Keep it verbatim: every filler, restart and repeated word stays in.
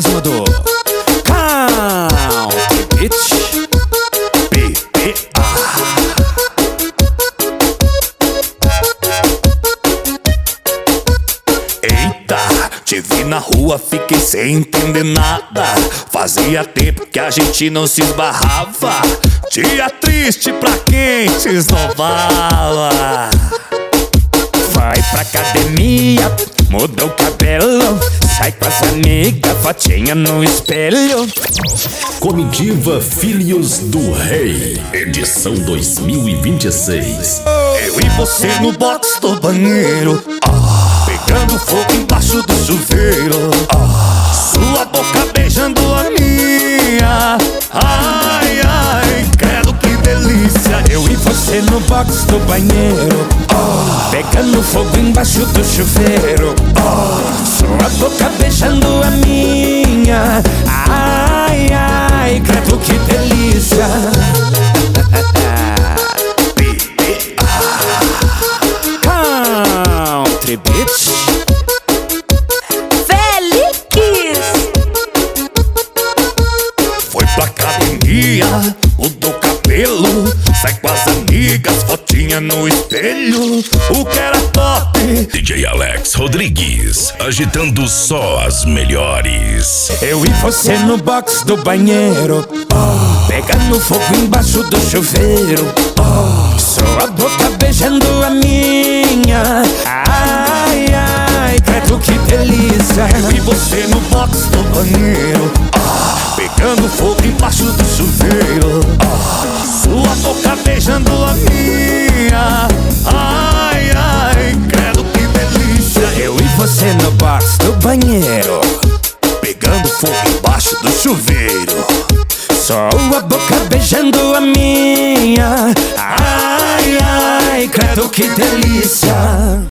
mais uma do Country Beat B B A. Eita, te vi na rua, fiquei sem entender nada. Fazia tempo que a gente não se esbarrava. Dia triste pra quem se esnovava. Vai pra academia, muda o cabelo, sai com as amigas, fotinha no espelho. Comitiva Filhos do Rei, edição dois mil e vinte e seis. Eu e você no box do banheiro, ah, pegando fogo embaixo do chuveiro, ah, sua boca beijando a minha. Ai, ai, credo que delícia. Eu e você no box do banheiro, ah, pegando fogo embaixo do chuveiro, ah, sua boca beijando a minha. Ai, ai, credo que delícia. Country Beat Félix. foi pra academia, mudou o cabelo, sai com as amigas, fotinha no espelho. O que era top, D J Alex Rodrigues, agitando só as melhores. eu e você no box do banheiro, oh, pegando fogo embaixo do chuveiro, oh, sua boca beijando a minha. Ai, ai, credo que delícia. Eu e você no box do banheiro, oh, pegando fogo embaixo do chuveiro, oh, sua boca beijando a minha. Ai, ai, credo que delícia. Eu e você no box do banheiro, pegando fogo embaixo do chuveiro, só a boca beijando a minha. Ai, ai, credo que delícia.